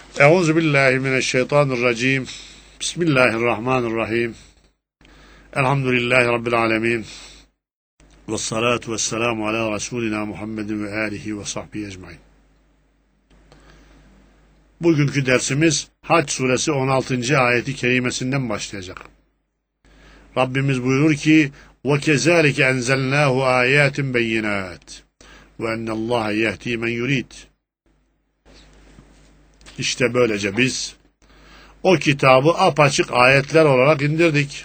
Euzu billahi mineşşeytanirracim. Bismillahirrahmanirrahim. Elhamdülillahi rabbil alamin. Ves salatu vesselamu ala Resulina Muhammedin ve alihi ve sahbihi ecmaîn. Bugünkü dersimiz Hac suresi 16. ayeti kerimesinden başlayacak. Rabbimiz buyurur ki: "Ve kezalike enzelnahu ayatin beyinat ve ennallaha yehdi men yurid." İşte böylece biz o kitabı apaçık ayetler olarak indirdik.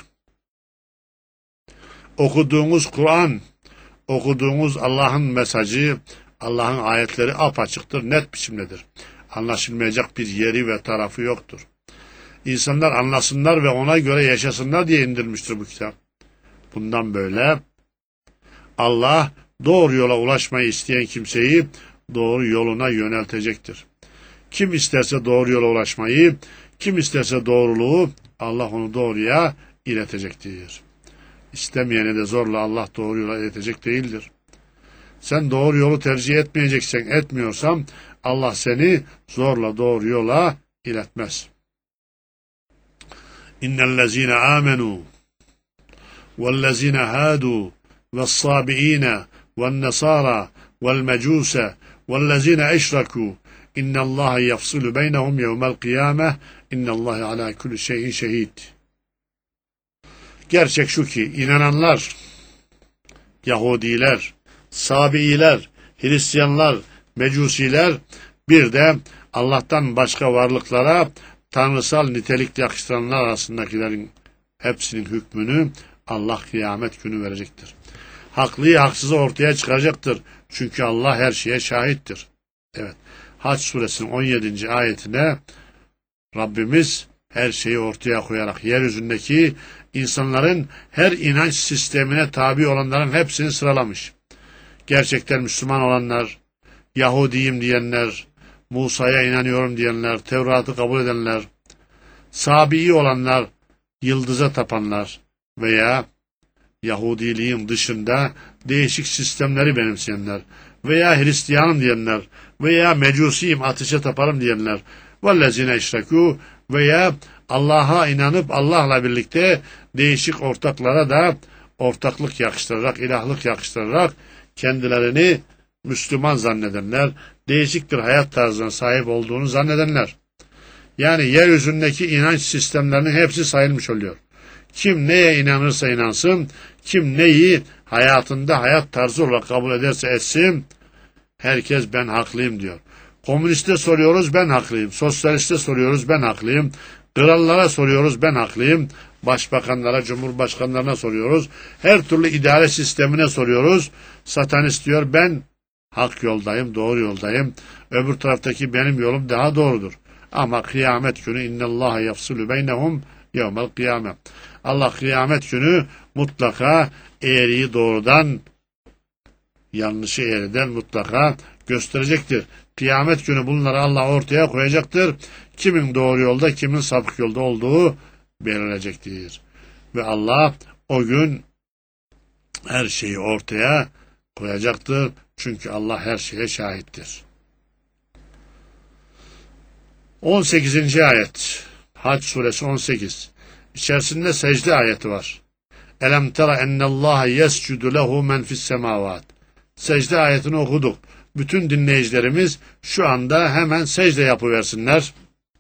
Okuduğumuz Kur'an, okuduğumuz Allah'ın mesajı, Allah'ın ayetleri apaçıktır, net biçimdedir. Anlaşılmayacak bir yeri ve tarafı yoktur. İnsanlar anlasınlar ve ona göre yaşasınlar diye indirmiştir bu kitap. Bundan böyle Allah doğru yola ulaşmayı isteyen kimseyi doğru yoluna yöneltecektir. Kim isterse doğru yola ulaşmayı, kim isterse doğruluğu, Allah onu doğruya iletecektir. İstemeyene de zorla Allah doğru yola iletecek değildir. Sen doğru yolu tercih etmeyeceksen, etmiyorsan Allah seni zorla doğru yola iletmez. İnnellezîne âmenû vellezîne hâdû vessâbiîne vennesâra velmecûse vellezîne eşrekû İnnallâhe yafsilu beynehum yevmel kıyâmeh innallâhe alâ kulli şeyin şehîd. Gerçek şu ki inananlar, Yahudiler, Sabiiler, Hristiyanlar, Mecusiler, bir de Allah'tan başka varlıklara tanrısal nitelik yakıştıranlar arasındakilerin hepsinin hükmünü Allah kıyamet günü verecektir. Haklıyı haksızı ortaya çıkaracaktır. Çünkü Allah her şeye şahittir. Evet. Hac suresinin 17. ayetine Rabbimiz her şeyi ortaya koyarak yeryüzündeki insanların her inanç sistemine tabi olanların hepsini sıralamış. Gerçekten Müslüman olanlar, Yahudiyim diyenler, Musa'ya inanıyorum diyenler, Tevrat'ı kabul edenler, Sabi'i olanlar, yıldıza tapanlar veya Yahudiliğin dışında değişik sistemleri benimseyenler veya Hristiyanım diyenler veya Mecusiyim, ateşe taparım diyenler vellezine eşrekû veya Allah'a inanıp Allah'la birlikte değişik ortaklara da ortaklık yakıştırarak, ilahlık yakıştırarak kendilerini Müslüman zannedenler, değişik bir hayat tarzına sahip olduğunu zannedenler. Yani yeryüzündeki inanç sistemlerinin hepsi sayılmış oluyor. Kim neye inanırsa inansın, kim neyi hayatında hayat tarzı olarak kabul ederse etsin, herkes ben haklıyım diyor. Komüniste soruyoruz ben haklıyım, sosyaliste soruyoruz ben haklıyım, krallara soruyoruz ben haklıyım, başbakanlara, cumhurbaşkanlarına soruyoruz, her türlü idare sistemine soruyoruz. Satanist diyor ben hak yoldayım, doğru yoldayım, öbür taraftaki benim yolum daha doğrudur. Ama kıyamet günü innallâhe yafsilu beynehum yevmel kıyâme. Allah kıyamet günü mutlaka eğriyi doğrudan, yanlışı eğriden mutlaka gösterecektir. Kıyamet günü bunları Allah ortaya koyacaktır. Kimin doğru yolda, kimin sapık yolda olduğu belirlecektir. Ve Allah o gün her şeyi ortaya koyacaktır. Çünkü Allah her şeye şahittir. 18. ayet. Hac suresi 18. İçerisinde secde ayeti var. Elem tera ennallâhe yescudu lehu men fis semâvât. Secde ayetini okuduk. Bütün dinleyicilerimiz şu anda hemen secde yapıversinler.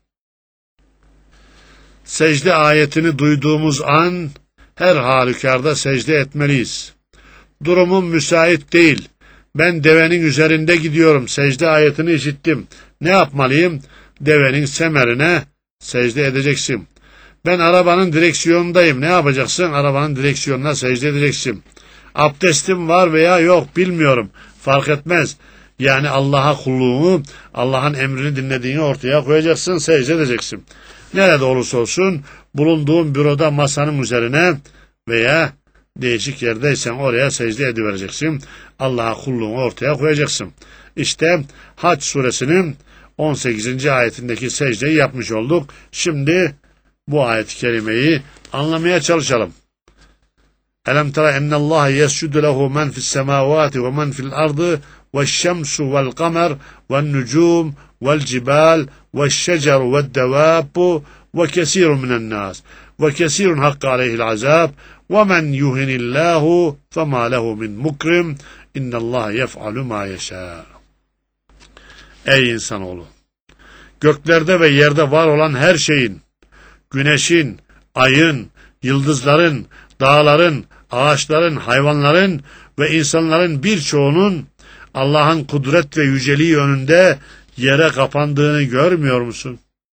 Secde ayetini duyduğumuz an her halükarda secde etmeliyiz. Durumum müsait değil. Ben devenin üzerinde gidiyorum. Secde ayetini işittim. Ne yapmalıyım? Devenin semerine secde edeceksin. Ben arabanın direksiyonundayım. Ne yapacaksın? Arabanın direksiyonuna secde edeceksin. Abdestim var veya yok bilmiyorum. Fark etmez. Yani Allah'a kulluğunu, Allah'ın emrini dinlediğini ortaya koyacaksın, secde edeceksin. Nerede olursa olsun bulunduğun büroda masanın üzerine veya değişik yerdeysen oraya secde edivereceksin. Allah'a kulluğunu ortaya koyacaksın. İşte Hac suresinin 18. ayetindeki secdeyi yapmış olduk. Şimdi bu ayet-i kerimeyi anlamaya çalışalım. Elem tera ennallâhe yescudu lehu men fis semâvâti ve men fil ardı ve'ş-şemsu ve'l-kamer ve'n-nucûm والجبال والشجر والدواب وكثير من الناس وكثير حق عليه العذاب ومن يهن الله فما له من مكرم إن الله يفعل ما يشاء. Ey insanoğlu! Göklerde ve yerde var olan her şeyin, güneşin, ayın, yıldızların, dağların, ağaçların, hayvanların ve insanların birçoğunun Allah'ın kudret ve yüceliği önünde yere kapandığını görmüyor musun?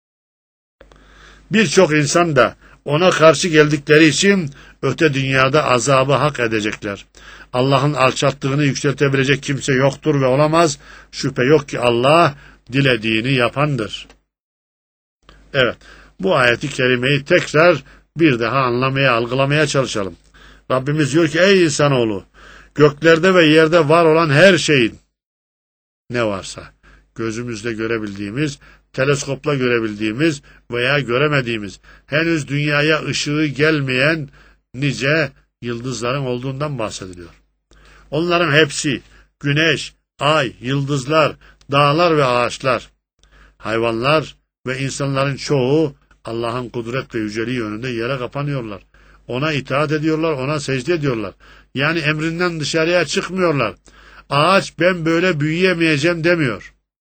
Birçok insan da ona karşı geldikleri için öte dünyada azabı hak edecekler. Allah'ın alçalttığını yükseltebilecek kimse yoktur ve olamaz. Şüphe yok ki Allah dilediğini yapandır. Evet, bu ayeti kerimeyi tekrar bir daha anlamaya, algılamaya çalışalım. Rabbimiz diyor ki ey insanoğlu, göklerde ve yerde var olan her şeyin, ne varsa, gözümüzle görebildiğimiz, teleskopla görebildiğimiz veya göremediğimiz, henüz dünyaya ışığı gelmeyen nice yıldızların olduğundan bahsediliyor. Onların hepsi, güneş, ay, yıldızlar, dağlar ve ağaçlar, hayvanlar ve insanların çoğu Allah'ın kudret ve yüceliği önünde yere kapanıyorlar. Ona itaat ediyorlar, ona secde ediyorlar. Yani emrinden dışarıya çıkmıyorlar. Ağaç ben böyle büyüyemeyeceğim demiyor.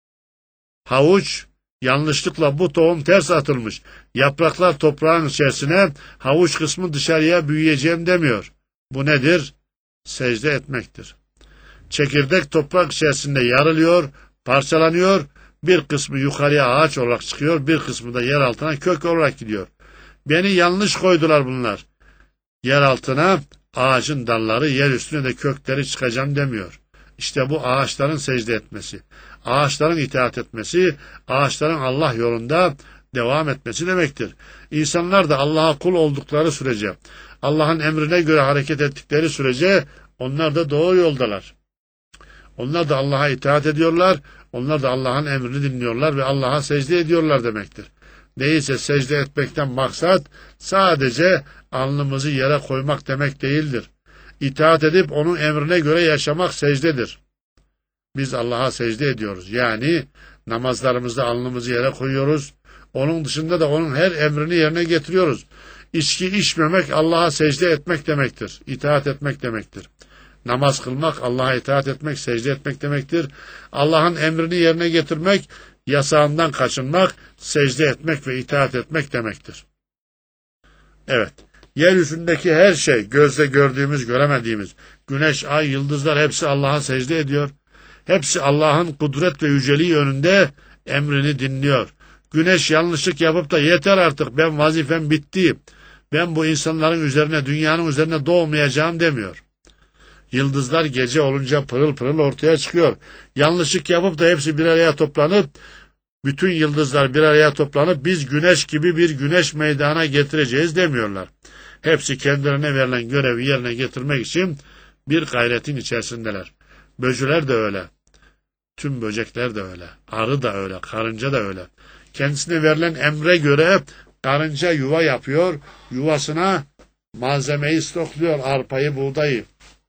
Havuç yanlışlıkla bu tohum ters atılmış. Yapraklar toprağın içerisine, havuç kısmı dışarıya büyüyeceğim demiyor. Bu nedir? Secde etmektir. Çekirdek toprak içerisinde yarılıyor, parçalanıyor. Bir kısmı yukarıya ağaç olarak çıkıyor, bir kısmı da yer altına kök olarak gidiyor. Beni yanlış koydular bunlar. Yer altına ağacın dalları, yer üstüne de kökleri çıkacağım demiyor. İşte bu ağaçların secde etmesi, ağaçların itaat etmesi, ağaçların Allah yolunda devam etmesi demektir. İnsanlar da Allah'a kul oldukları sürece, Allah'ın emrine göre hareket ettikleri sürece onlar da doğru yoldalar. Onlar da Allah'a itaat ediyorlar, onlar da Allah'ın emrini dinliyorlar ve Allah'a secde ediyorlar demektir. Değilse secde etmekten maksat sadece alnımızı yere koymak demek değildir. İtaat edip onun emrine göre yaşamak secdedir. Biz Allah'a secde ediyoruz. Yani namazlarımızda alnımızı yere koyuyoruz. Onun dışında da onun her emrini yerine getiriyoruz. İçki içmemek Allah'a secde etmek demektir. İtaat etmek demektir. Namaz kılmak, Allah'a itaat etmek, secde etmek demektir. Allah'ın emrini yerine getirmek, yasağından kaçınmak, secde etmek ve itaat etmek demektir. Evet, yeryüzündeki her şey, gözle gördüğümüz, göremediğimiz, güneş, ay, yıldızlar hepsi Allah'a secde ediyor. Hepsi Allah'ın kudret ve yüceliği önünde emrini dinliyor. Güneş yanlışlık yapıp da yeter artık ben vazifem bitti, ben bu insanların üzerine, dünyanın üzerine doğmayacağım demiyor. Yıldızlar gece olunca pırıl pırıl ortaya çıkıyor. Yanlışlık yapıp da hepsi bir araya toplanıp, bütün yıldızlar bir araya toplanıp biz güneş gibi bir güneş meydana getireceğiz demiyorlar. Hepsi kendilerine verilen görevi yerine getirmek için bir gayretin içerisindeler. Böcüler de öyle. Tüm böcekler de öyle. Arı da öyle. Karınca da öyle. Kendisine verilen emre göre karınca yuva yapıyor. Yuvasına malzemeyi stokluyor. Arpayı, buğdayı.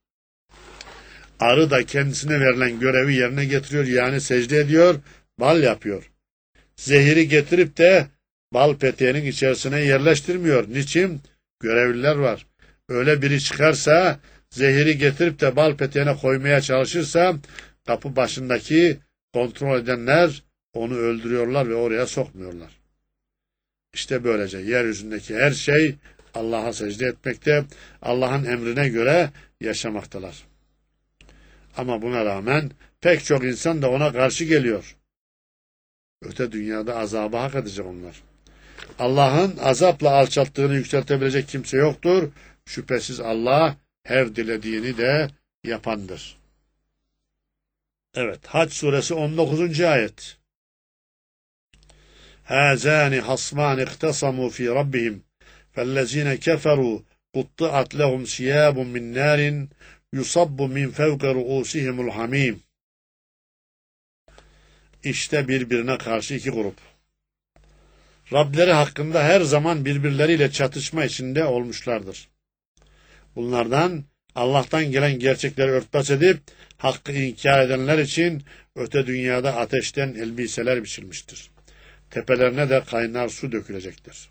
Arı da kendisine verilen görevi yerine getiriyor. Yani secde ediyor. Bal yapıyor. Zehiri getirip de bal peteğinin içerisine yerleştirmiyor. Niçin? Görevliler var. Öyle biri çıkarsa, zehiri getirip de bal peteğine koymaya çalışırsa, kapı başındaki kontrol edenler onu öldürüyorlar ve oraya sokmuyorlar. İşte böylece yeryüzündeki her şey Allah'a secde etmekte, Allah'ın emrine göre yaşamaktalar. Ama buna rağmen pek çok insan da ona karşı geliyor. Öte dünyada azabı hak edecek onlar. Allah'ın azapla alçalttığını yükseltebilecek kimse yoktur. Şüphesiz Allah her dilediğini de yapandır. Evet, Hac suresi 19. ayet. Hâzâni hasmâni iktasamû fî rabbihim fellezîne keferû kutti'at lehum siyâbun min nârin yusabbu min fevke ru'ûsihimul hamîm. İşte birbirine karşı iki grup. Rableri hakkında her zaman birbirleriyle çatışma içinde olmuşlardır. Bunlardan Allah'tan gelen gerçekleri örtbas edip hakkı inkar edenler için öte dünyada ateşten elbiseler biçilmiştir. Tepelerine de kaynar su dökülecektir.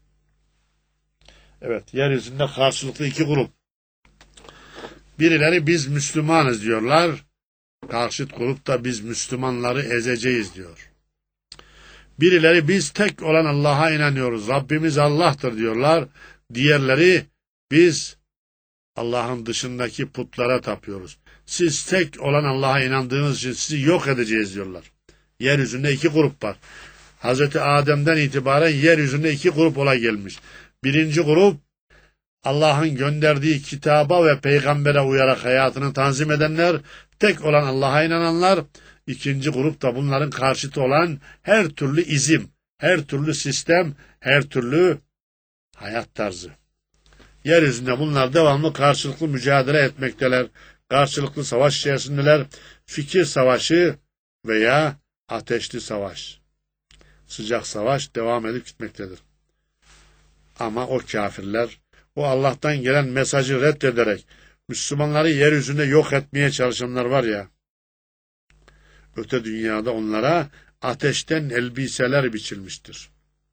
Evet, yeryüzünde karşılıklı iki grup. Birileri biz Müslümanız diyorlar. Karşıt grup da biz Müslümanları ezeceğiz diyor. Birileri biz tek olan Allah'a inanıyoruz. Rabbimiz Allah'tır diyorlar. Diğerleri biz Allah'ın dışındaki putlara tapıyoruz. Siz tek olan Allah'a inandığınız için sizi yok edeceğiz diyorlar. Yeryüzünde iki grup var. Hazreti Adem'den itibaren yeryüzünde iki grup olay gelmiş. Birinci grup Allah'ın gönderdiği kitaba ve peygambere uyarak hayatını tanzim edenler, tek olan Allah'a inananlar. İkinci grup da bunların karşıtı olan her türlü izim, her türlü sistem, her türlü hayat tarzı. Yeryüzünde bunlar devamlı karşılıklı mücadele etmekteler. Karşılıklı savaş içerisindeler. Fikir savaşı veya ateşli savaş. Sıcak savaş devam edip gitmektedir. Ama o kafirler, o Allah'tan gelen mesajı reddederek Müslümanları yeryüzünde yok etmeye çalışanlar var ya, öte dünyada onlara ateşten elbiseler biçilmiştir.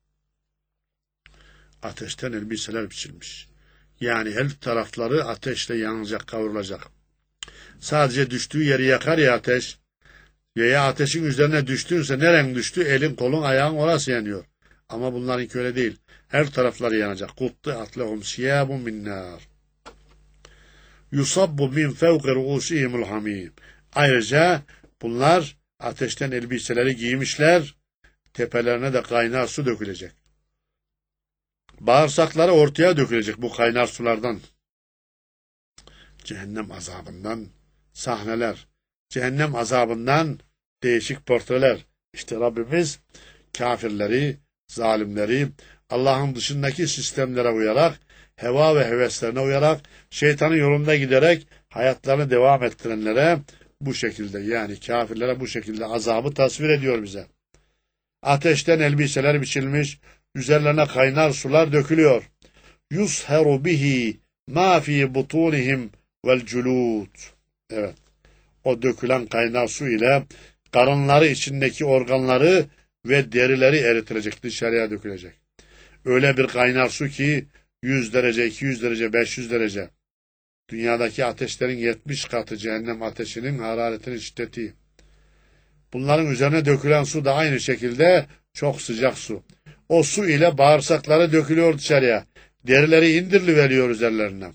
Ateşten elbiseler biçilmiş. Yani her tarafları ateşle yanacak, kavrulacak. Sadece düştüğü yeri yakar ya ateş, veya ateşin üzerine düştüğünse neren düştü? Elin, kolun, ayağın orası yanıyor. Ama bunlarınki öyle değil. Her tarafları yanacak. Kutti'at lehum siyâbun min nâr. Yusabbu min fevqi ru'usihimul hamîm. Ayrıca bunlar ateşten elbiseleri giymişler. Tepelerine de kaynar su dökülecek. Bağırsakları ortaya dökülecek bu kaynar sulardan. Cehennem azabından sahneler. Cehennem azabından değişik portreler. İşte Rabbimiz kafirleri, zalimleri, Allah'ın dışındaki sistemlere uyarak, heva ve heveslerine uyarak, şeytanın yolunda giderek hayatlarını devam ettirenlere bu şekilde, yani kafirlere bu şekilde azabı tasvir ediyor bize. Ateşten elbiseler biçilmiş, üzerlerine kaynar sular dökülüyor. Yusheru bihi ma fi butunihim vel culud. Evet. O dökülen kaynar su ile karınları içindeki organları ve derileri eritilecek, dışarıya dökülecek. Öyle bir kaynar su ki 100 derece, 200 derece, 500 derece. Dünyadaki ateşlerin 70 katı cehennem ateşinin hararetinin şiddeti. Bunların üzerine dökülen su da aynı şekilde çok sıcak su. O su ile bağırsakları dökülüyor dışarıya. Derileri indiriveriyor üzerlerine.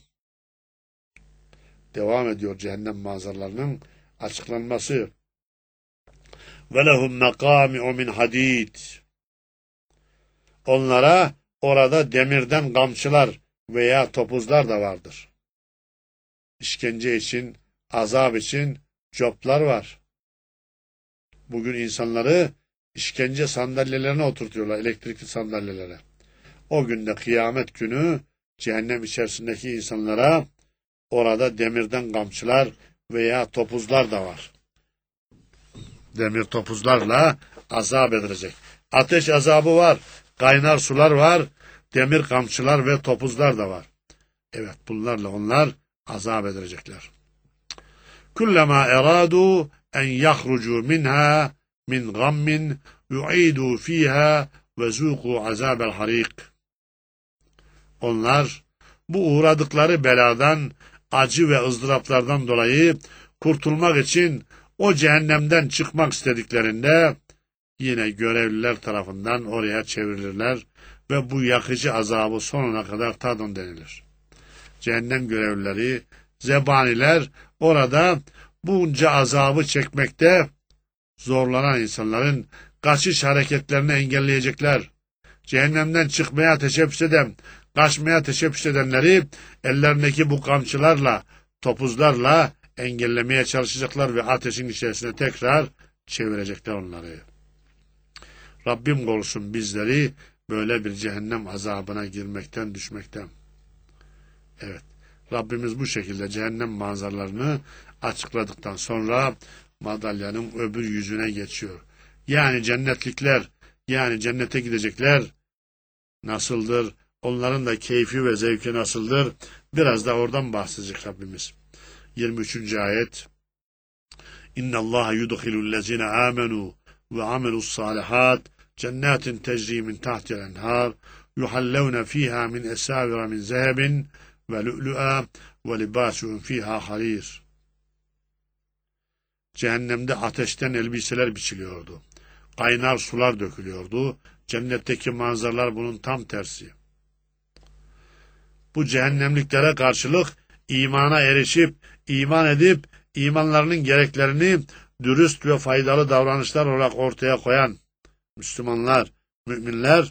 Devam ediyor cehennem manzaralarının açıklanması. وَلَهُمْ مَقَامِعُ مِنْ حَد۪يدٍ. Onlara orada demirden kamçılar veya topuzlar da vardır. İşkence için, azap için coplar var. Bugün insanları işkence sandalyelerine oturtuyorlar, elektrikli sandalyelere. O günde kıyamet günü cehennem içerisindeki insanlara orada demirden kamçılar veya topuzlar da var. Demir topuzlarla azap edilecek. Ateş azabı var, kaynar sular var, demir kamçılar ve topuzlar da var. Evet, bunlarla onlar azap edilecekler. Kullama eradu en yahrucu minha min gammin yu'idu fiha ve zuqu azabel harik. Onlar bu uğradıkları beladan, acı ve ızdıraplardan dolayı kurtulmak için o cehennemden çıkmak istediklerinde yine görevliler tarafından oraya çevrilirler ve bu yakıcı azabı sonuna kadar tadın denilir. Cehennem görevlileri, zebaniler orada bunca azabı çekmekte zorlanan insanların kaçış hareketlerini engelleyecekler. Cehennemden çıkmaya teşebbüs eden, kaçmaya teşebbüs edenleri ellerindeki bu kamçılarla, topuzlarla engellemeye çalışacaklar ve ateşin içerisine tekrar çevirecekler onları. Rabbim korusun bizleri böyle bir cehennem azabına girmekten, düşmekten. Evet, Rabbimiz bu şekilde cehennem manzaralarını açıkladıktan sonra madalyanın öbür yüzüne geçiyor. Yani cennetlikler, yani cennete gidecekler nasıldır? Onların da keyfi ve zevki nasıldır? Biraz da oradan bahsedecek Rabbimiz. 23. ayet. İnna Allah yudkhilul-lezine amenu ve amilu's-salihat cennetin tecri min tahtiha el-enhar yuhallawna fiha min esavira min zehebin ve lu'lu'a ve libasuhum fiha harir. Cehennemde ateşten elbiseler biçiliyordu. Kaynar sular dökülüyordu. Cennetteki manzaralar bunun tam tersi. Bu cehennemliklere karşılık imana erişip, iman edip, imanlarının gereklerini dürüst ve faydalı davranışlar olarak ortaya koyan Müslümanlar, müminler,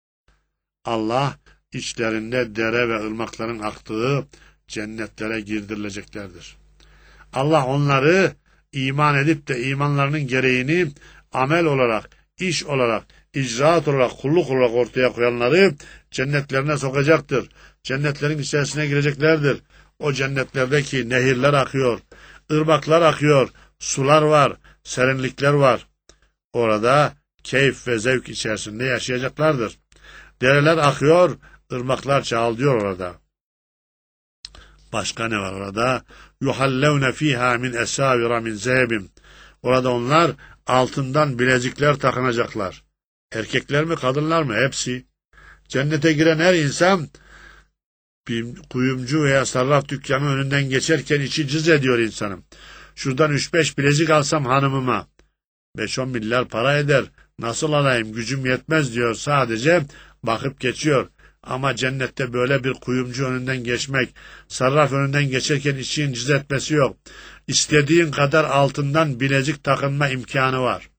Allah içlerinde dere ve ırmakların aktığı cennetlere girdirileceklerdir. Allah onları iman edip de imanlarının gereğini amel olarak, iş olarak, icraat olarak, kulluk olarak ortaya koyanları cennetlerine sokacaktır. Cennetlerin içerisine gireceklerdir. O cennetlerdeki nehirler akıyor, ırmaklar akıyor, sular var, serinlikler var. Orada keyif ve zevk içerisinde yaşayacaklardır. Dereler akıyor, ırmaklar çağılıyor orada. Başka ne var orada? Yuhallevne fiha min esavira min zehebin. Orada onlar altından bilezikler takınacaklar. Erkekler mi, kadınlar mı? Hepsi. Cennete giren her insan bir kuyumcu veya sarraf dükkanı önünden geçerken içi cız ediyor insanım. Şuradan 3-5 bilezik alsam hanımıma 5-10 milyar para eder. Nasıl alayım, gücüm yetmez diyor, sadece bakıp geçiyor. Ama cennette böyle bir kuyumcu önünden geçmek, sarraf önünden geçerken için cız etmesi yok. İstediğin kadar altından bilezik takınma imkanı var.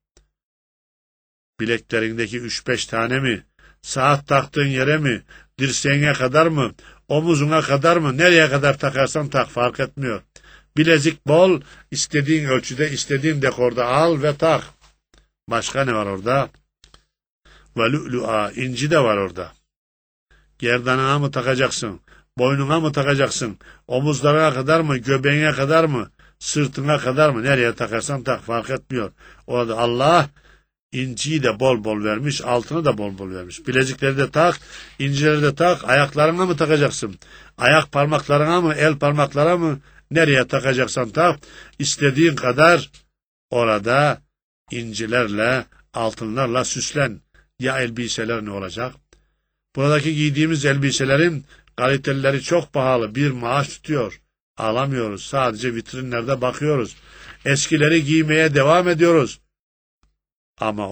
Bileklerindeki 3-5 tane mi? Saat taktığın yere mi? Dirseğine kadar mı? Omuzuna kadar mı? Nereye kadar takarsan tak, fark etmiyor. Bilezik bol, istediğin ölçüde, istediğin dekorda al ve tak. Başka ne var orada? Ve lu'lu'a, inci de var orada. Gerdanına mı takacaksın? Boynuna mı takacaksın? Omuzlarına kadar mı? Göbeğine kadar mı? Sırtına kadar mı? Nereye takarsan tak, fark etmiyor. Orada Allah inciyi de bol bol vermiş, altını da bol bol vermiş. Bilezikleri de tak, incileri de tak. Ayaklarına mı takacaksın? Ayak parmaklarına mı? El parmaklara mı? Nereye takacaksan tak. İstediğin kadar orada incilerle, altınlarla süslen. Ya elbiseler ne olacak? Buradaki giydiğimiz elbiselerin kaliteleri çok pahalı. Bir maaş tutuyor. Alamıyoruz. Sadece vitrinlerde bakıyoruz. Eskileri giymeye devam ediyoruz. Ama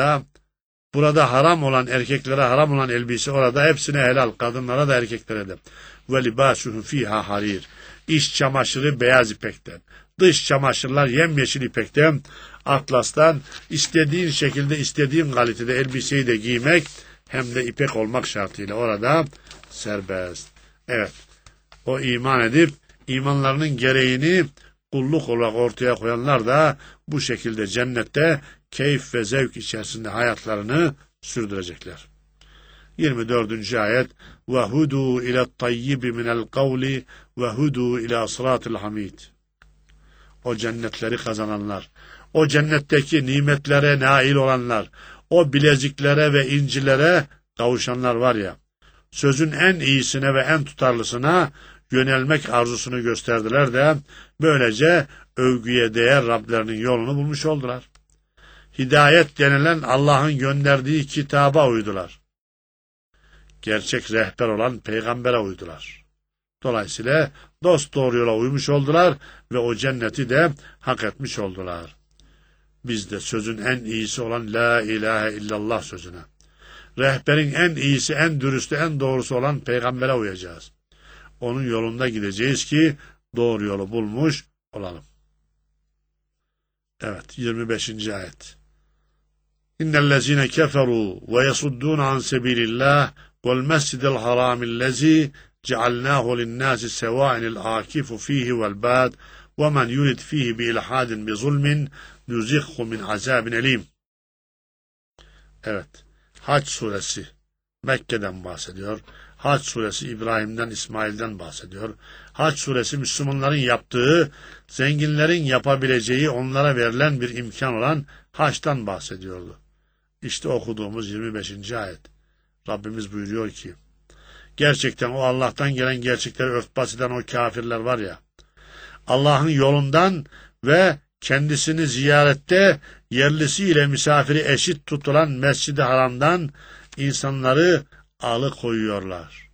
burada haram olan, erkeklere haram olan elbise orada hepsine helal. Kadınlara da erkeklere de. Ve libâsuhum fîhâ harir. İç çamaşırı beyaz ipekten. Dış çamaşırlar yemyeşil ipekten, atlastan. İstediğin şekilde, istediğin kalitede elbiseyi de giymek, hem de ipek olmak şartıyla orada serbest. Evet, o iman edip imanlarının gereğini kulluk olarak ortaya koyanlar da bu şekilde cennette keyif ve zevk içerisinde hayatlarını sürdürecekler. 24. ayet ve hudu ila tayyibi minel kavli ve hudu ila sıratil hamid. O cennetleri kazananlar, o cennetteki nimetlere nail olanlar, o bileziklere ve incilere kavuşanlar var ya, sözün en iyisine ve en tutarlısına yönelmek arzusunu gösterdiler de böylece övgüye değer Rablerinin yolunu bulmuş oldular. Hidayet denilen Allah'ın gönderdiği kitaba uydular. Gerçek rehber olan peygambere uydular. Dolayısıyla dosdoğru yola uymuş oldular ve o cenneti de hak etmiş oldular. Biz de sözün en iyisi olan La ilahe illallah sözüne, rehberin en iyisi, en dürüstü, en doğrusu olan peygambere uyacağız. Onun yolunda gideceğiz ki doğru yolu bulmuş olalım. Evet, 25. ayet. İnnellezine keferu ve yasuddun an sebilillah vel mescidel haramillezi cealnahu linnâsi sevâinil âkifu fihi vel bâd ve men yurid fihi bi ilhadin bi zulmin nuzikhu min azabin elim. Evet, Hac suresi Mekke'den bahsediyor. Hac suresi İbrahim'den, İsmail'den bahsediyor. Hac suresi Müslümanların yaptığı, zenginlerin yapabileceği, onlara verilen bir imkan olan haçtan bahsediyordu. İşte okuduğumuz 25. ayet. Rabbimiz buyuruyor ki, Gerçekten o Allah'tan gelen gerçekleri örtbas eden o kafirler var ya, Allah'ın yolundan ve kendisini ziyarette yerlisiyle misafiri eşit tutulan Mescid-i Haram'dan insanları alıkoyuyorlar.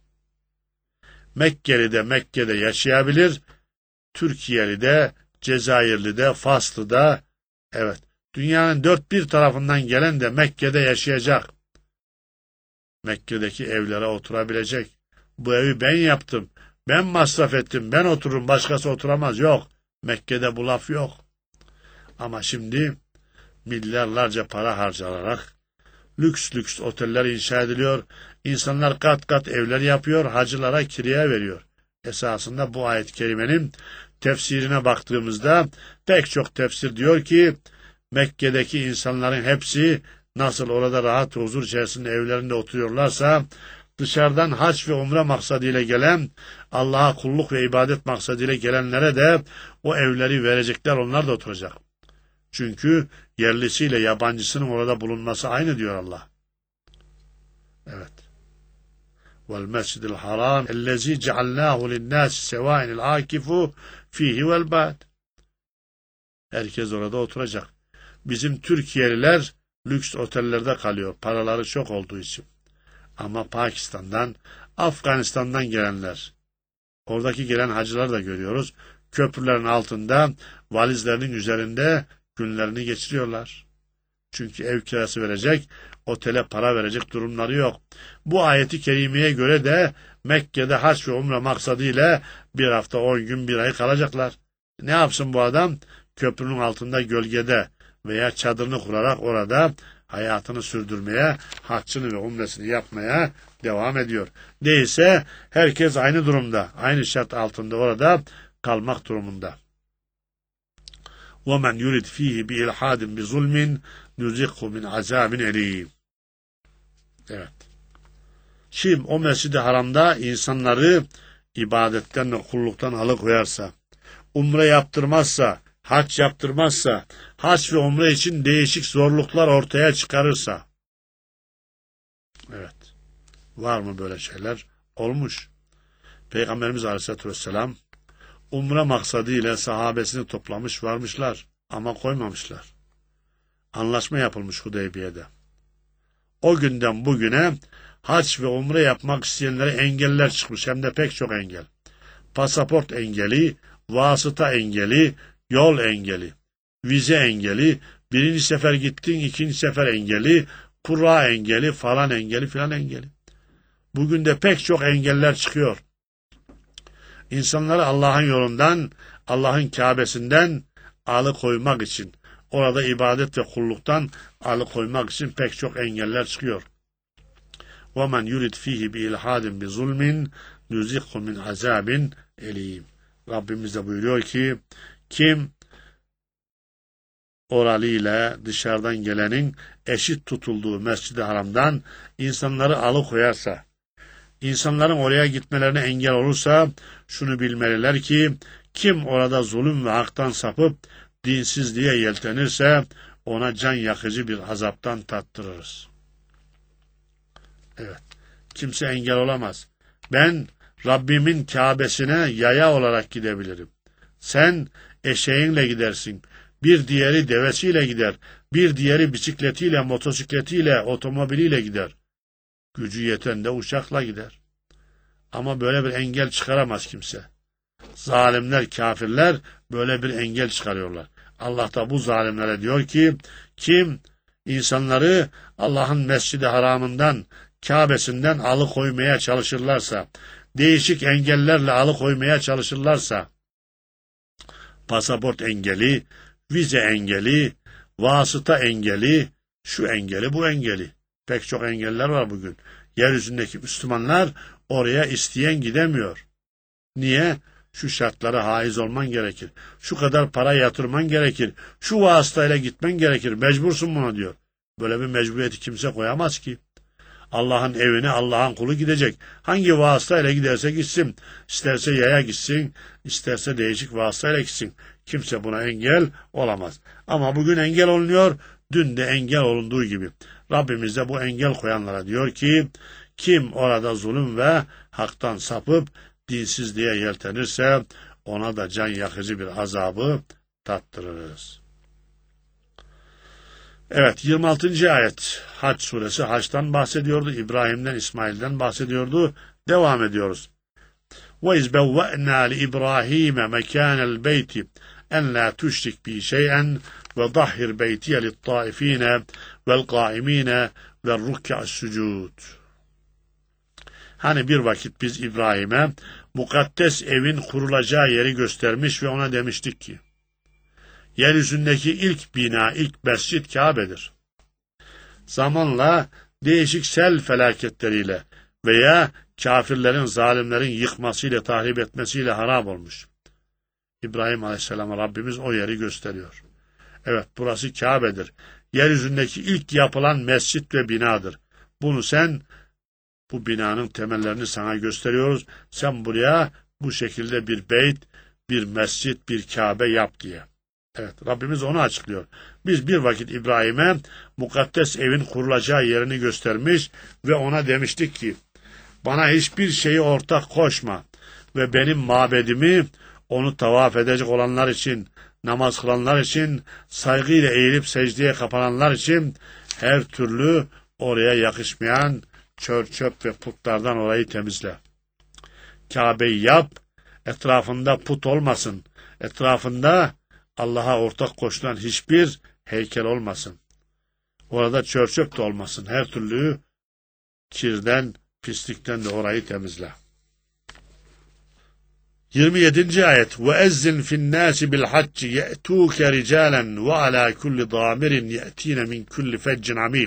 Mekkeli de Mekke'de yaşayabilir, Türkiye'li de, Cezayirli de, Faslı da, evet, dünyanın dört bir tarafından gelen de Mekke'de yaşayacak. Mekke'deki evlere oturabilecek. Bu evi ben yaptım, ben masraf ettim, ben otururum, başkası oturamaz. Yok, Mekke'de bu laf yok. Ama şimdi milyarlarca para harcanarak lüks lüks oteller inşa ediliyor. İnsanlar kat kat evler yapıyor, hacılara kiraya veriyor. Esasında bu ayet-i kerimenin tefsirine baktığımızda pek çok tefsir diyor ki Mekke'deki insanların hepsi nasıl orada rahat huzur içerisinde evlerinde oturuyorlarsa dışarıdan hac ve umre maksadıyla gelen, Allah'a kulluk ve ibadet maksadıyla gelenlere de o evleri verecekler, onlar da oturacak. Çünkü yerlisiyle yabancısının orada bulunması aynı diyor Allah. Evet. Vel mescidil haram ellezî ceallâhu linnâsi sevâinil âkifu fîhi vel bâd. Herkes orada oturacak. Bizim Türkiye'liler lüks otellerde kalıyor, paraları çok olduğu için. Ama Pakistan'dan, Afganistan'dan gelenler, oradaki gelen hacıları da görüyoruz. Köprülerin altında, valizlerinin üzerinde günlerini geçiriyorlar. Çünkü ev kirası verecek, otele para verecek durumları yok. Bu ayeti kerimeye göre de Mekke'de hac ve umre maksadıyla bir hafta, 10 gün, bir ay kalacaklar. Ne yapsın bu adam? Köprünün altında gölgede veya çadırını kurarak orada hayatını sürdürmeye, haccını ve umresini yapmaya devam ediyor. Değilse herkes aynı durumda, aynı şart altında orada kalmak durumunda. وَمَنْ يُرِدْ ف۪يهِ بِإِلْحَادٍ بِظُلْمٍ نُزِقْهُ مِنْ عَذَابٍ اَل۪يمٍ. Evet. Kim o Mescid-i Haram'da insanları ibadetten ve kulluktan alıkoyarsa, umre yaptırmazsa, hac yaptırmazsa, hac ve umre için değişik zorluklar ortaya çıkarırsa, evet, var mı böyle şeyler? Olmuş. Peygamberimiz Aleyhisselatü Vesselam umre maksadıyla sahabesini toplamış varmışlar ama koymamışlar. Anlaşma yapılmış Hudeybiye'de. O günden bugüne hac ve umre yapmak isteyenlere engeller çıkmış, hem de pek çok engel. Pasaport engeli, vasıta engeli, yol engeli, vize engeli, birinci sefer gittin, ikinci sefer engeli, kura engeli, falan engeli, filan engeli. Bugün de pek çok engeller çıkıyor. İnsanları Allah'ın yolundan, Allah'ın Kâbesinden alıkoymak için, orada ibadet ve kulluktan alıkoymak için pek çok engeller çıkıyor. وَمَنْ يُرِدْ ف۪يهِ بِإِلْحَادٍ بِظُلْمٍ نُزِقْهُ مِنْ عَذَابٍ اَل۪يمٍ. Rabbimiz de buyuruyor ki, kim oralıyla dışarıdan gelenin eşit tutulduğu Mescid-i Haram'dan insanları alıkoyarsa, İnsanların oraya gitmelerine engel olursa şunu bilmeliler ki kim orada zulüm ve haktan sapıp dinsizliğe yeltenirse ona can yakıcı bir azaptan tattırırız. Evet, kimse engel olamaz. Ben Rabbimin Kâbesine yaya olarak gidebilirim. Sen eşeğinle gidersin. Bir diğeri devesiyle gider. Bir diğeri bisikletiyle, motosikletiyle, otomobiliyle gider. Gücü yeten de uçakla gider. Ama böyle bir engel çıkaramaz kimse. Zalimler, kafirler böyle bir engel çıkarıyorlar. Allah da bu zalimlere diyor ki, kim insanları Allah'ın Mescid-i Haram'ından, Kâbesinden alıkoymaya çalışırlarsa, değişik engellerle alıkoymaya çalışırlarsa, pasaport engeli, vize engeli, vasıta engeli, şu engeli, bu engeli. Pek çok engeller var bugün. Yeryüzündeki Müslümanlar oraya isteyen gidemiyor. Niye? Şu şartlara haiz olman gerekir. Şu kadar para yatırman gerekir. Şu vasıtayla gitmen gerekir. Mecbursun buna diyor. Böyle bir mecburiyeti kimse koyamaz ki. Allah'ın evine Allah'ın kulu gidecek. Hangi vasıtayla giderse gitsin. İsterse yaya gitsin, isterse değişik vasıtayla gitsin. Kimse buna engel olamaz. Ama bugün engel olunuyor, dün de engel olunduğu gibi. Rabbimiz de bu engel koyanlara diyor ki, Kim orada zulüm ve haktan sapıp dinsizliğe yeltenirse ona da can yakıcı bir azabı tattırırız. Evet, 26. ayet Hac suresi. Haç'tan bahsediyordu. İbrahim'den, İsmail'den bahsediyordu. Devam ediyoruz. وَاِذْ بَوَّأْنَا لِإِبْرَاهِيمَ مَكَانَ الْبَيْتِ اَنْ لَا تُشْرِكْ بِي شَيْئًا وَضَحِّرْ بَيْتِيَ لِلطَّائِف۪ينَ وَالْقَائِم۪ينَ وَالرُّكَّعِ السُّجُودِ. Hani bir vakit biz İbrahim'e mukaddes evin kurulacağı yeri göstermiş ve ona demiştik ki, yeryüzündeki ilk bina, ilk mescit Kabe'dir. Zamanla değişik sel felaketleriyle veya kafirlerin, zalimlerin yıkmasıyla, tahrip etmesiyle harap olmuş. İbrahim Aleyhisselam'a Rabbimiz o yeri gösteriyor. Evet, burası Kabe'dir. Yeryüzündeki ilk yapılan mescit ve binadır. Bunu bu binanın temellerini sana gösteriyoruz. Sen buraya bu şekilde bir beyt, bir mescit, bir Kabe yap diye. Evet, Rabbimiz onu açıklıyor. Biz bir vakit İbrahim'e mukaddes evin kurulacağı yerini göstermiş ve ona demiştik ki, bana hiçbir şeyi ortak koşma ve benim mabedimi onu tavaf edecek olanlar için, namaz kılanlar için, saygıyla eğilip secdeye kapananlar için her türlü oraya yakışmayan çör çöp ve putlardan orayı temizle. Kabe'yi yap, etrafında put olmasın, etrafında Allah'a ortak koşulan hiçbir heykel olmasın. Orada çör çöp de olmasın. Her türlü kirden, pislikten de orayı temizle. 27. ayet وَاَزِّنْ فِي النَّاسِ بِالْحَجِّ يَأْتُوكَ رِجَالًا وَعَلَى كُلِّ ضَامِرٍ يَأْتِينَ مِنْ كُلِّ فَجٍّ عَمِيقٍ.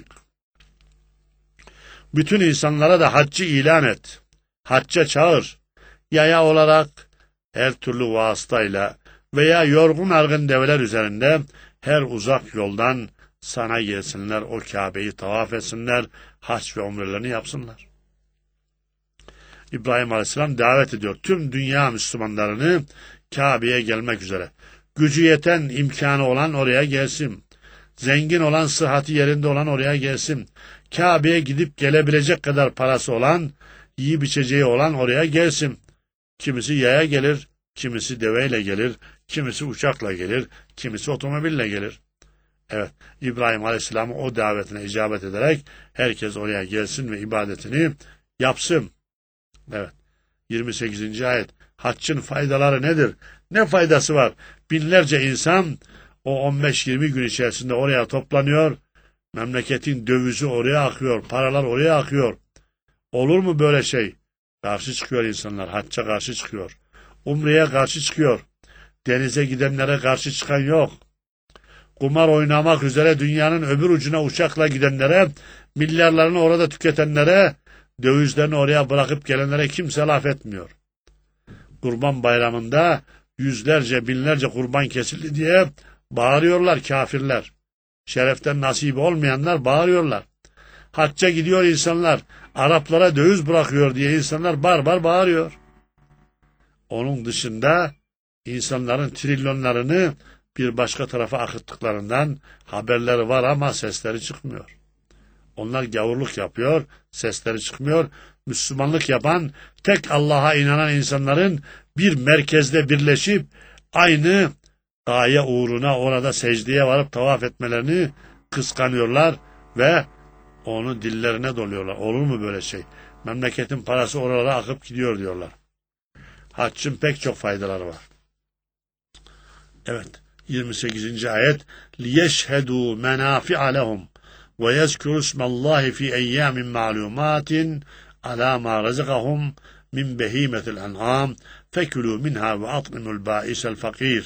Bütün insanlara da haccı ilan et. Hacca çağır. Yaya olarak, her türlü vasıtayla veya yorgun argın develer üzerinde her uzak yoldan sana gelsinler, o Kabe'yi tavaf etsinler, hac ve umrelerini yapsınlar. İbrahim Aleyhisselam davet ediyor tüm dünya Müslümanlarını Kabe'ye gelmek üzere. Gücü yeten, imkanı olan oraya gelsin. Zengin olan, sıhhati yerinde olan oraya gelsin. Kabe'ye gidip gelebilecek kadar parası olan, yiyip içeceği olan oraya gelsin. Kimisi yaya gelir, kimisi deveyle gelir, kimisi uçakla gelir, kimisi otomobille gelir. Evet, İbrahim Aleyhisselam'ın o davetine icabet ederek herkes oraya gelsin ve ibadetini yapsın. Evet, 28. ayet. Haccın faydaları nedir? Ne faydası var? Binlerce insan o 15-20 gün içerisinde oraya toplanıyor. Memleketin dövizi oraya akıyor, paralar oraya akıyor. Olur mu böyle şey? Karşı çıkıyor insanlar, hacca karşı çıkıyor. Umre'ye karşı çıkıyor. Denize gidenlere karşı çıkan yok. Kumar oynamak üzere dünyanın öbür ucuna uçakla gidenlere, milyarlarını orada tüketenlere, dövizlerini oraya bırakıp gelenlere kimse laf etmiyor. Kurban bayramında yüzlerce, binlerce kurban kesildi diye bağırıyorlar kafirler. Şereften nasibi olmayanlar bağırıyorlar. Hacca gidiyor insanlar, Araplara döviz bırakıyor diye insanlar barbar bağırıyor. Onun dışında insanların trilyonlarını bir başka tarafa akıttıklarından haberleri var ama sesleri çıkmıyor. Onlar gavurluk yapıyor, sesleri çıkmıyor. Müslümanlık yapan, tek Allah'a inanan insanların bir merkezde birleşip aynı gaye uğruna orada secdeye varıp tavaf etmelerini kıskanıyorlar ve onu dillerine doluyorlar. Olur mu böyle şey? Memleketin parası oralara akıp gidiyor diyorlar. Haccın pek çok faydaları var. Evet, 28. ayet لِيَشْهَدُوا مَنَافِعَ لَهُمْ وَيَذْكُرُوا اسْمَ اللّٰهِ فِي اَيَّامٍ مَعْلُومَاتٍ عَلَى مَا رَزَقَهُمْ مِنْ بَهِيمَةِ الْاَنْعَامِ فَكُلُوا مِنْهَا وَأَطْعِمُوا الْبَائِسَ الْفَقِيرِ.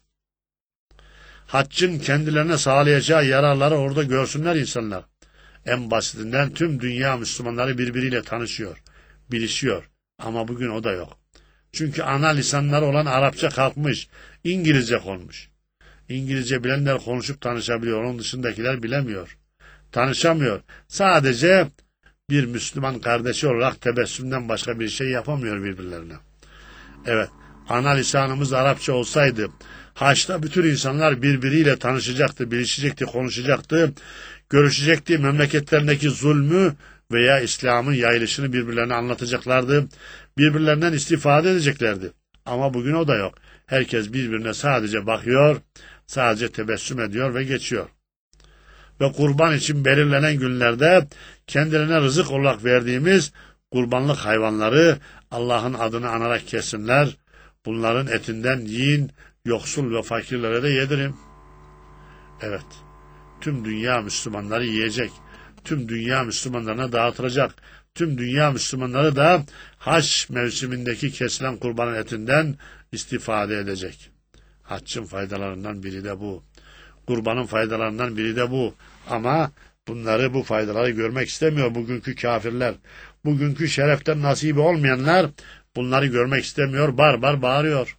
Haccın kendilerine sağlayacağı yararları orada görsünler insanlar. En basitinden tüm dünya Müslümanları birbiriyle tanışıyor, bilişiyor. Ama bugün o da yok. Çünkü ana lisanları olan Arapça kalkmış, İngilizce konmuş. İngilizce bilenler konuşup tanışabiliyor, onun dışındakiler bilemiyor. Tanışamıyor. Sadece bir Müslüman kardeşi olarak tebessümden başka bir şey yapamıyor birbirlerine. Evet, ana lisanımız Arapça olsaydı, haçta bütün insanlar birbiriyle tanışacaktı, bilişecekti, konuşacaktı, görüşecekti, memleketlerindeki zulmü veya İslam'ın yayılışını birbirlerine anlatacaklardı. Birbirlerinden istifade edeceklerdi. Ama bugün o da yok. Herkes birbirine sadece bakıyor, sadece tebessüm ediyor ve geçiyor. Ve kurban için belirlenen günlerde kendilerine rızık olarak verdiğimiz kurbanlık hayvanları Allah'ın adını anarak kesinler. Bunların etinden yiyin, yoksul ve fakirlere de yedirin. Evet, tüm dünya Müslümanları yiyecek. Tüm dünya Müslümanlarına dağıtılacak. Tüm dünya Müslümanları da hac mevsimindeki kesilen kurbanın etinden istifade edecek. Haccın faydalarından biri de bu. Kurbanın faydalarından biri de bu. Ama bu faydaları görmek istemiyor bugünkü kafirler. Bugünkü şereften nasibi olmayanlar bunları görmek istemiyor, barbar bağırıyor.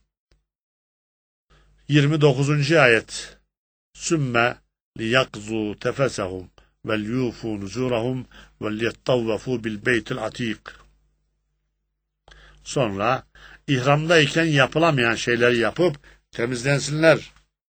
29. ayet. Sümme liyakzu tefesehum vel yufu nuzurahum vel yettavvafu bil beytil atik. Sonra ihramdayken yapılamayan şeyleri yapıp temizlensinler.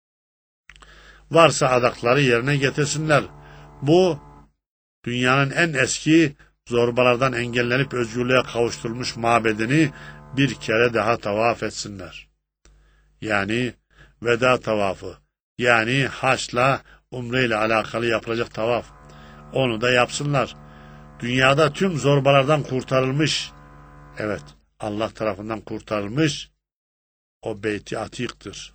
Varsa adakları yerine getirsinler. Bu dünyanın en eski zorbalardan engellenip özgürlüğe kavuşturulmuş mabedini bir kere daha tavaf etsinler. Yani veda tavafı. Yani haçla, umre ile alakalı yapılacak tavaf. Onu da yapsınlar. Dünyada tüm zorbalardan kurtarılmış, evet Allah tarafından kurtarılmış o Beyt-i Atik'tir.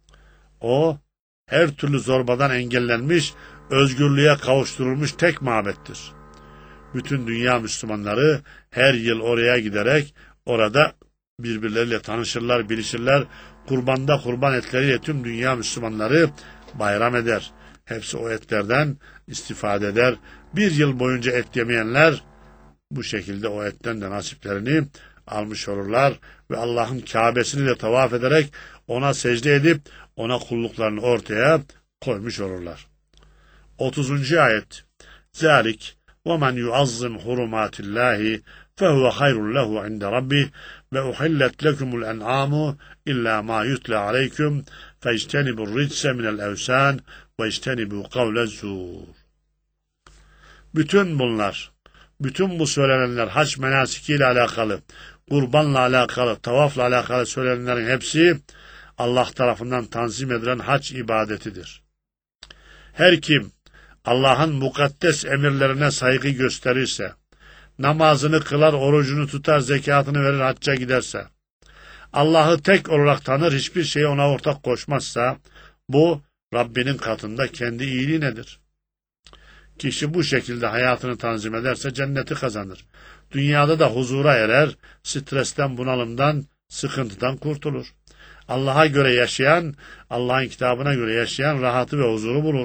O her türlü zorbadan engellenmiş, özgürlüğe kavuşturulmuş tek mabettir. Bütün dünya Müslümanları her yıl oraya giderek orada birbirleriyle tanışırlar, bilişirler. Kurbanda kurban etleriyle tüm dünya Müslümanları bayram eder. Hepsi o etlerden istifade eder. Bir yıl boyunca et yemeyenler bu şekilde o etten de nasiplerini almış olurlar ve Allah'ın Kabe'sini de tavaf ederek ona secde edip ona kulluklarını ortaya koymuş olurlar. 30. ayet. Zalik وَمَنْ يُعَظِّمْ حُرُمَاتِ اللّٰهِ فَهُوَ خَيْرٌ لَهُ عِنْدَ رَبِّهِ وَأُحِلَّتْ لَكُمُ الْأَنْعَامُ إِلَّا مَا يُتْلَى عَلَيْكُمْ فَاجْتَنِبُوا الرِّجْسَ مِنَ الْأَوْسَانِ وَاجْتَنِبُوا قَوْلَ الزُّورِ. Bütün bunlar, bütün bu söylenenler hac menasikiyle alakalı, kurbanla alakalı, tavafla alakalı söylenenlerin hepsi Allah tarafından tanzim edilen hac ibadetidir. Her kim Allah'ın mukaddes emirlerine saygı gösterirse, namazını kılar, orucunu tutar, zekatını verir, hacca giderse, Allah'ı tek olarak tanır, hiçbir şeye ona ortak koşmazsa, bu Rabbinin katında kendi iyiliğinedir. Kişi bu şekilde hayatını tanzim ederse cenneti kazanır. Dünyada da huzura erer, stresten, bunalımdan, sıkıntıdan kurtulur. Allah'a göre yaşayan, Allah'ın kitabına göre yaşayan rahatı ve huzuru bulur.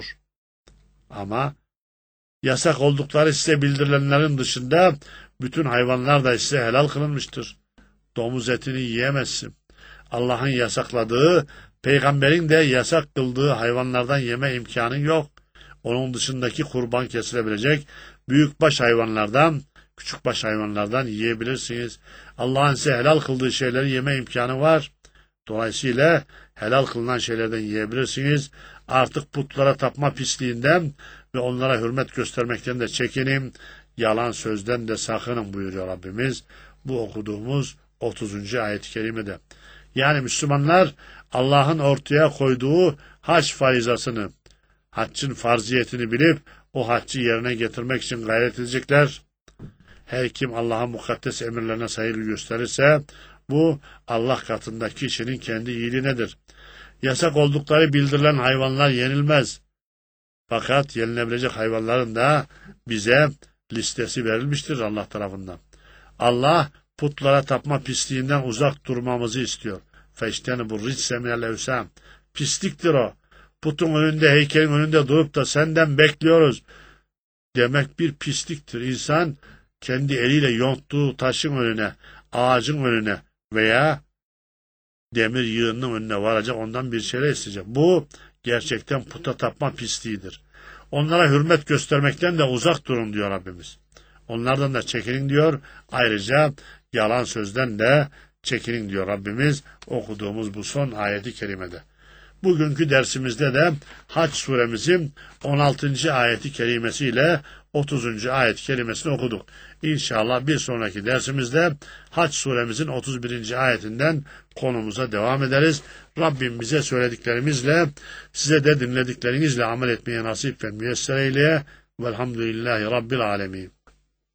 Ama yasak oldukları size bildirilenlerin dışında bütün hayvanlar da size helal kılınmıştır. Domuz etini yiyemezsin. Allah'ın yasakladığı, peygamberin de yasak kıldığı hayvanlardan yeme imkanın yok. Onun dışındaki kurban kesilebilecek büyükbaş hayvanlardan, küçükbaş hayvanlardan yiyebilirsiniz. Allah'ın size helal kıldığı şeyleri yeme imkanı var. Dolayısıyla helal kılınan şeylerden yiyebilirsiniz. Artık putlara tapma pisliğinden ve onlara hürmet göstermekten de çekinin. Yalan sözden de sakının buyuruyor Rabbimiz. Bu okuduğumuz 30. ayet-i kerimede. Yani Müslümanlar Allah'ın ortaya koyduğu hac farizasını, haccın farziyetini bilip o haccı yerine getirmek için gayret edecekler. Her kim Allah'ın mukaddes emirlerine saygı gösterirse bu Allah katında kişinin kendi iyiliğinedir. Yasak oldukları bildirilen hayvanlar yenilmez. Fakat yenilebilecek hayvanların da bize listesi verilmiştir Allah tarafından. Allah putlara tapma pisliğinden uzak durmamızı istiyor. فَاجْتَنِبُوا الرِّجْسَ مِنَ الْاَوْسَانِ. Pisliktir o. Putun önünde, heykelin önünde durup da senden bekliyoruz demek bir pisliktir. İnsan kendi eliyle yonttuğu taşın önüne, ağacın önüne veya demir yığının önüne varacak, ondan bir şeyler isteyecek. Bu gerçekten puta tapma pisliğidir. Onlara hürmet göstermekten de uzak durun diyor Rabbimiz. Onlardan da çekinin diyor. Ayrıca yalan sözden de çekinin diyor Rabbimiz okuduğumuz bu son ayeti kerimede. Bugünkü dersimizde de Hac suremizin 16. ayeti kerimesiyle 30. ayet kelimesini okuduk. İnşallah bir sonraki dersimizde Hac suremizin 31. ayetinden konumuza devam ederiz. Rabbim bize söylediklerimizle, size de dinlediklerinizle amel etmeye nasip ve müyesser eyleye. Velhamdülillahi Rabbil alemin.